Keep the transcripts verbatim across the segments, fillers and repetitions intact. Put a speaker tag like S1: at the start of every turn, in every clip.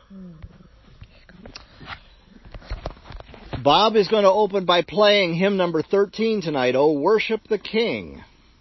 S1: Bob is going to open by playing hymn number thirteen tonight, "Oh, Worship the King."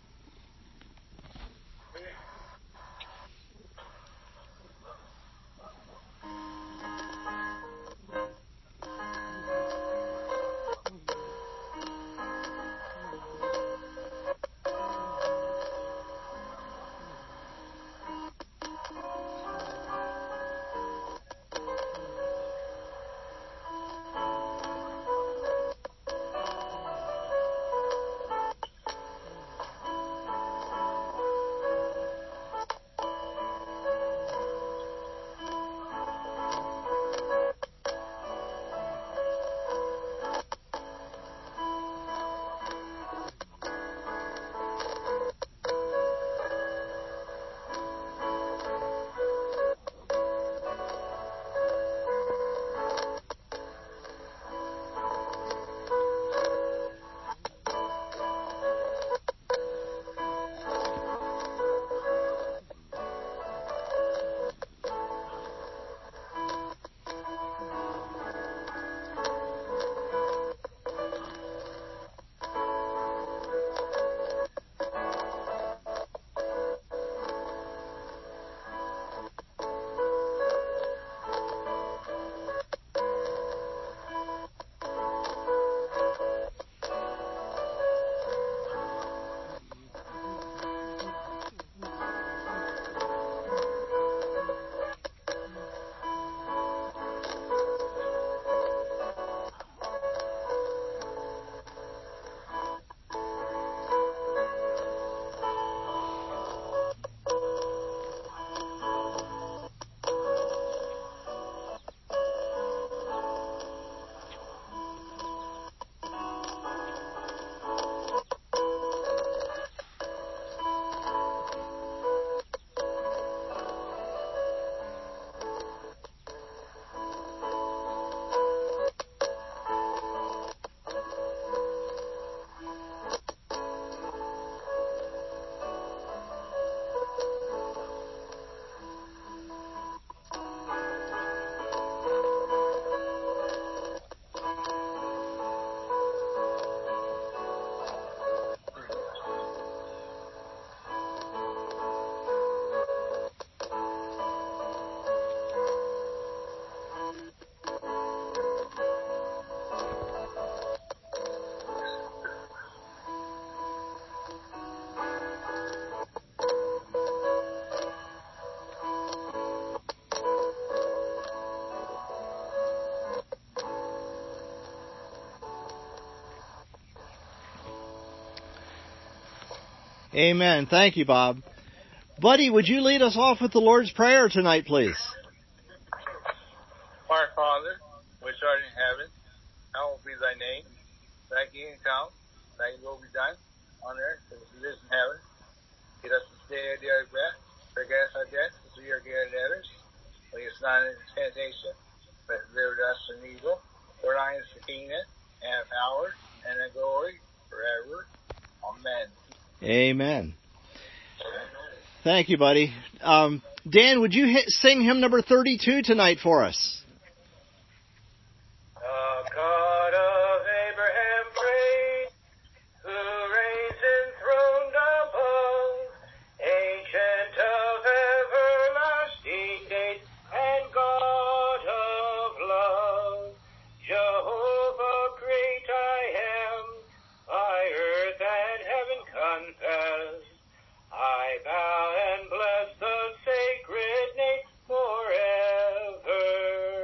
S1: Amen. Thank you, Bob. Buddy, would you lead us off with the Lord's Prayer tonight, please?
S2: Our Father, which art in heaven, hallowed be thy name. Thy kingdom come, thy will be done, on earth as it is in heaven. Give us this day our daily bread. Forgive us our debts, as we forgive debtors. Lead us not into temptation, but deliver us from evil. For thine is the kingdom, and the power, and the glory, forever. Amen.
S1: Amen. Thank you, buddy. Um, Dan, would you hit, sing hymn number thirty-two tonight for us?
S3: The God of Abraham praise, who reigns enthroned above, ancient of everlasting days, and God of love. Jehovah great I am, by earth and heaven confess. I bow and bless the sacred name forever.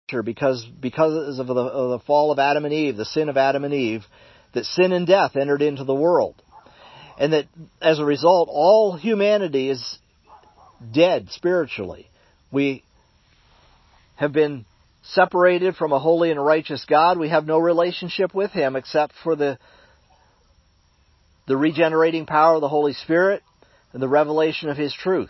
S1: because because of the, of the fall of Adam and Eve, the sin of Adam and Eve, that sin and death entered into the world. And that as a result, all humanity is dead spiritually. We have been separated from a holy and righteous God. We have no relationship with Him except for the, the regenerating power of the Holy Spirit and the revelation of His truth.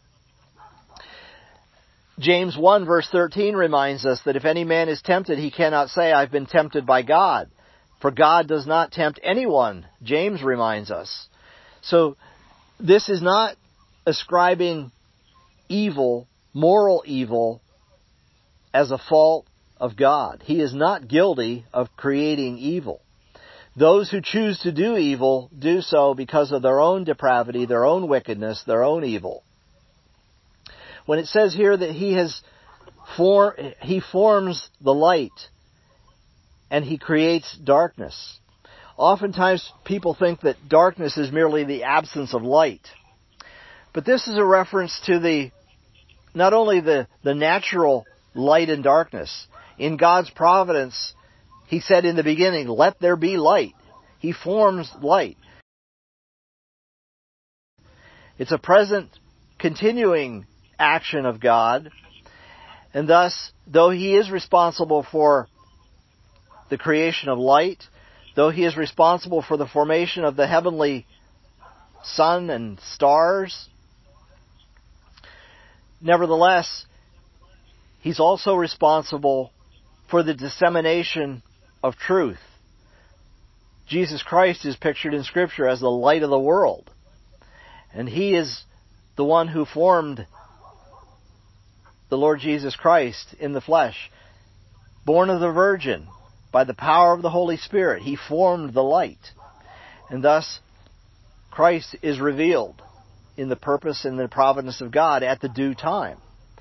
S1: James one verse thirteen reminds us that if any man is tempted, he cannot say, I've been tempted by God. For God does not tempt anyone, James reminds us. So this is not ascribing evil, moral evil, as a fault of God. He is not guilty of creating evil. Those who choose to do evil do so because of their own depravity, their own wickedness, their own evil. When it says here that He has form, He forms the light and He creates darkness. Oftentimes people think that darkness is merely the absence of light. But this is a reference to the not only the, the natural light and darkness. In God's providence, He said in the beginning, let there be light. He forms light. It's a present, continuing action of God. And thus, though He is responsible for the creation of light, though He is responsible for the formation of the heavenly sun and stars, nevertheless, He's also responsible for the dissemination of truth. Jesus Christ is pictured in Scripture as the light of the world. And He is the one who formed the Lord Jesus Christ in the flesh. Born of the Virgin, by the power of the Holy Spirit, He formed the light. And thus, Christ is revealed in the purpose and the providence of God at the due time.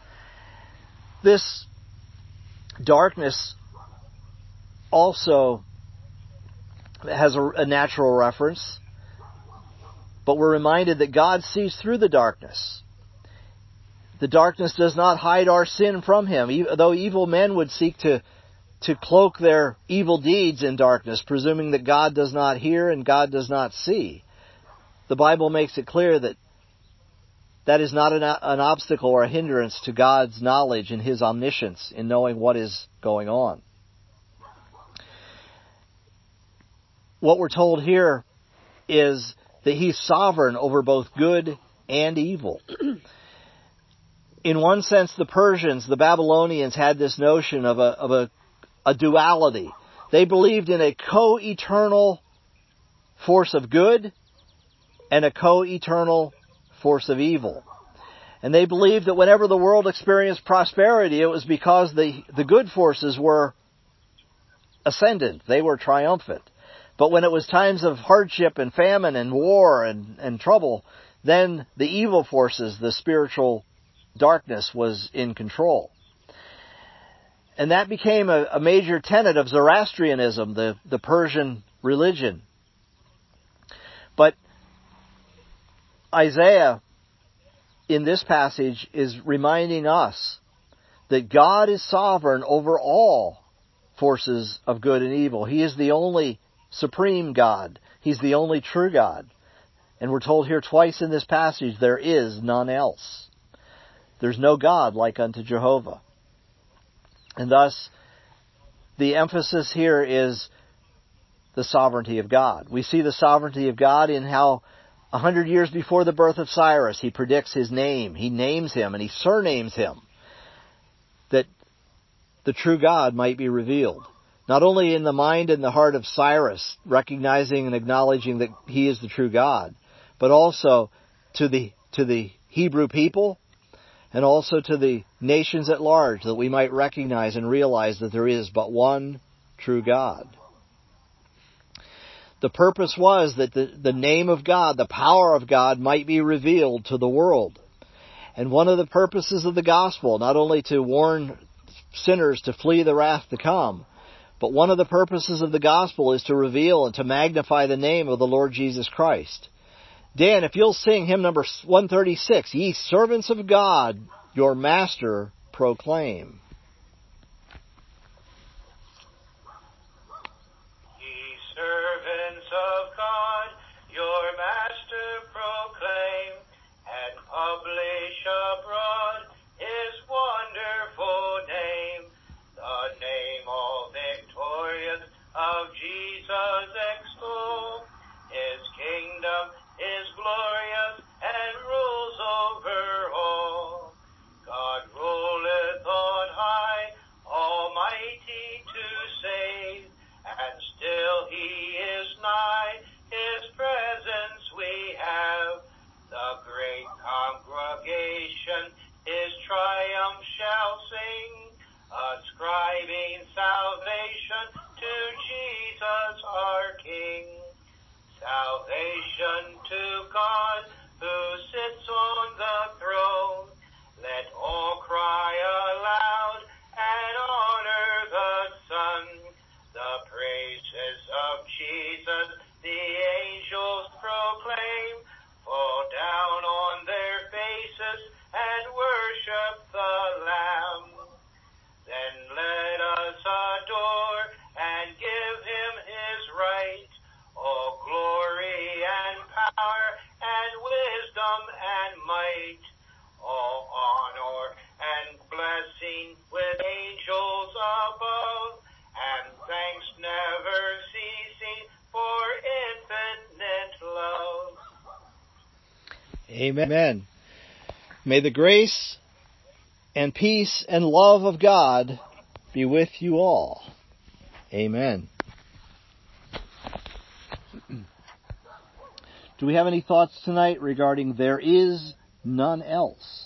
S1: This darkness also has a, a natural reference, but we're reminded that God sees through the darkness. The darkness does not hide our sin from Him, though evil men would seek to, to cloak their evil deeds in darkness, presuming that God does not hear and God does not see. The Bible makes it clear that that is not an, an obstacle or a hindrance to God's knowledge and His omniscience in knowing what is going on. What we're told here is that He's sovereign over both good and evil. In one sense, the Persians, the Babylonians, had this notion of a, of a, a duality. They believed in a co-eternal force of good and a co-eternal force of evil. And they believed that whenever the world experienced prosperity, it was because the, the good forces were ascendant. They were triumphant. But when it was times of hardship and famine and war and, and trouble, then the evil forces, the spiritual darkness, was in control. And that became a, a major tenet of Zoroastrianism, the, the Persian religion. But Isaiah, in this passage, is reminding us that God is sovereign over all forces of good and evil. He is the only supreme God. He's the only true God. And we're told here twice in this passage, there is none else. There's no God like unto Jehovah. And thus, the emphasis here is the sovereignty of God. We see the sovereignty of God in how a hundred years before the birth of Cyrus, He predicts his name. He names him and He surnames him, that the true God might be revealed. Not only in the mind and the heart of Cyrus, recognizing and acknowledging that he is the true God, but also to the to the Hebrew people and also to the nations at large, that we might recognize and realize that there is but one true God. The purpose was that the, the name of God, the power of God, might be revealed to the world. And one of the purposes of the gospel, not only to warn sinners to flee the wrath to come, but one of the purposes of the gospel is to reveal and to magnify the name of the Lord Jesus Christ. Dan, if you'll sing hymn number one thirty-six, Ye servants of God, your Master proclaim.
S3: Jesus and worship the Lamb. Then let us adore and give him his right, all glory and power and wisdom and might, all honor and blessing with angels above, and thanks never ceasing for infinite love.
S1: Amen. May the grace and peace and love of God be with you all. Amen. Do we have any thoughts tonight regarding there is none else?